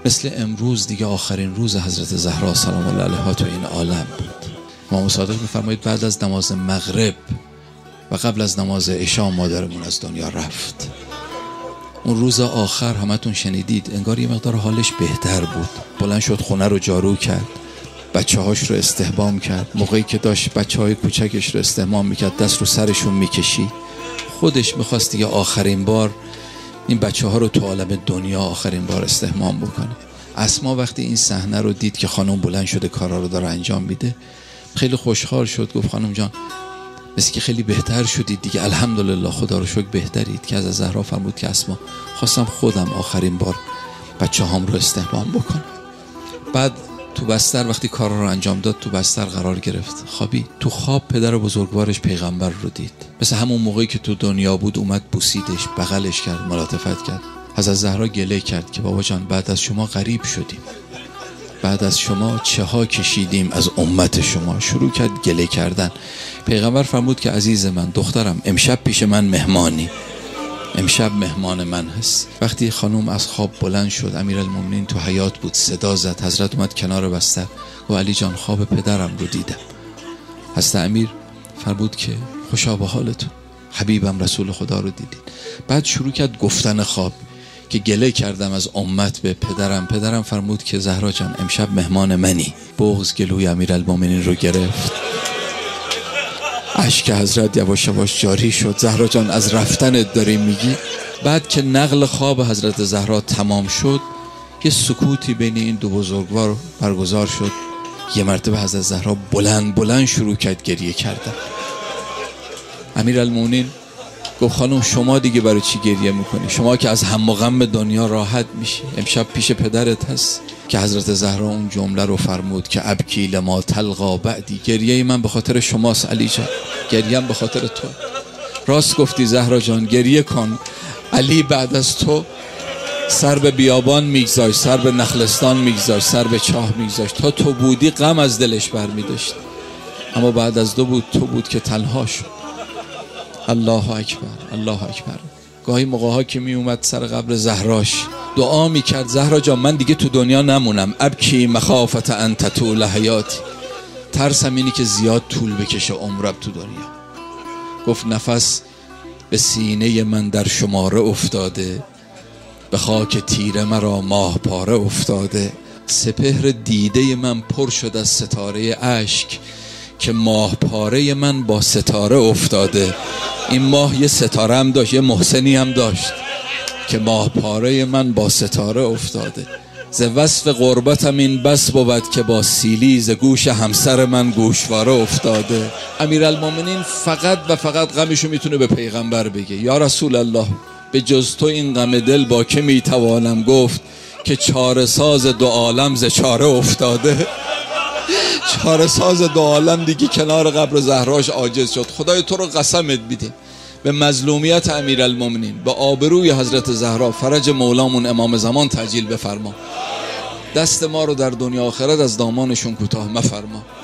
مثل امروز دیگه آخرین روز حضرت زهرا سلام الله علیها تو این عالم بود. امام صادق می‌فرمایید بعد از نماز مغرب و قبل از نماز عشا مادرمون از دنیا رفت. اون روز آخر همتون شنیدید، انگار یه مقدار حالش بهتر بود. بلند شد خونه رو جارو کرد، بچه‌هاش رو استحمام کرد. موقعی که داشت بچه‌های کوچکش رو استحمام میکرد دست رو سرشون میکشید. خودش میخواست دیگه آخرین بار این بچه‌ها رو تو عالم دنیا آخرین بار استحمام بکنه. اسما وقتی این صحنه رو دید که خانم بلند شده کارا رو داره انجام میده، خیلی خوشحال شد. گفت خانم جان مثل که خیلی بهتر شدید دیگه، الحمدلله خدا رو شکر بهترید. که از زهرا فرمود که اسما خواستم خودم آخرین بار بچه‌هام رو استحمام بکنم. بعد تو بستر وقتی کارا رو انجام داد تو بستر قرار گرفت، خوابی. تو خواب پدر بزرگوارش پیغمبر رو دید، مثل همون موقعی که تو دنیا بود اومد بوسیدش، بغلش کرد، ملاطفت کرد. حضرت زهرا گله کرد که بابا جان بعد از شما غریب شدیم، بعد از شما چه ها کشیدیم از امت شما. شروع کرد گله کردن. پیغمبر فرمود که عزیز من، دخترم، امشب پیش من مهمانی، امشب مهمان من هست. وقتی خانوم از خواب بلند شد، امیرالمومنین تو حیاط بود، صدا زد. حضرت اومد کنار بستر و علی جان خواب پدرم رو دیدم. حضرت امیر فرمود که خوشا به حالتون، حبیبم رسول خدا رو دیدید. بعد شروع کرد گفتن خواب که گله کردم از امت به پدرم. پدرم فرمود که زهرا جان امشب مهمان منی. بغض گلوی امیرالمومنین رو گرفت، اشک حضرت یواش یواش جاری شد. زهرا جان از رفتنت داری میگی؟ بعد که نقل خواب حضرت زهرا تمام شد، یه سکوتی بین این دو بزرگوار برگزار شد. یه مرتبه حضرت زهرا بلند شروع کرد گریه کردن. امیرالمومنین گفت خانم شما دیگه برای چی گریه میکنی؟ شما که از هم و غم دنیا راحت میشی، امشب پیش پدرت هست. که حضرت زهرا اون جمله رو فرمود که ابکی لما تلقا بعدی، گریه من به خاطر شماست علی جان، گریم به خاطر تو. راست گفتی زهرا جان، گریه کن. علی بعد از تو سر به بیابان میگذاشت، سر به نخلستان میگذاشت، سر به چاه میگذاشت. تا تو بودی غم از دلش برمیداشت، اما بعد از تو بود که تنها شد. الله اکبر، الله اکبر. گاهی موقع‌ها که می اومد سر قبر زهراش دعا میکرد زهرا جان من دیگه تو دنیا نمونم، ابکی مخافت ان تطول حیاتی، ترسم اینی که زیاد طول بکشه عمرم تو دنیا. گفت نفس به سینه من در شماره افتاده، به خاک تیره مرا ماه پاره افتاده. سپهر دیده من پر شد از ستاره اشک، که ماه پاره من با ستاره افتاده. این ماه یه ستاره هم داشت، یه محسنی هم داشت که ماه پاره من با ستاره افتاده. ز وصف غربتم این بس بود که با سیلی ز گوش همسر من گوشواره افتاده. امیرالمومنین فقط و فقط غمشو میتونه به پیغمبر بگه. یا رسول الله به جز تو این غم دل با که میتوانم گفت که چاره ساز دو عالم ز چاره افتاده. چاره ساز دو عالم دیگه کنار قبر زهراش عاجز شد. خدای تو رو قسمت میدیم به مظلومیت امیرالمومنین، به آبروی حضرت زهرا، فرج مولامون امام زمان تعجیل بفرما. دست ما رو در دنیا آخرت از دامانشون کوتاه مفرما.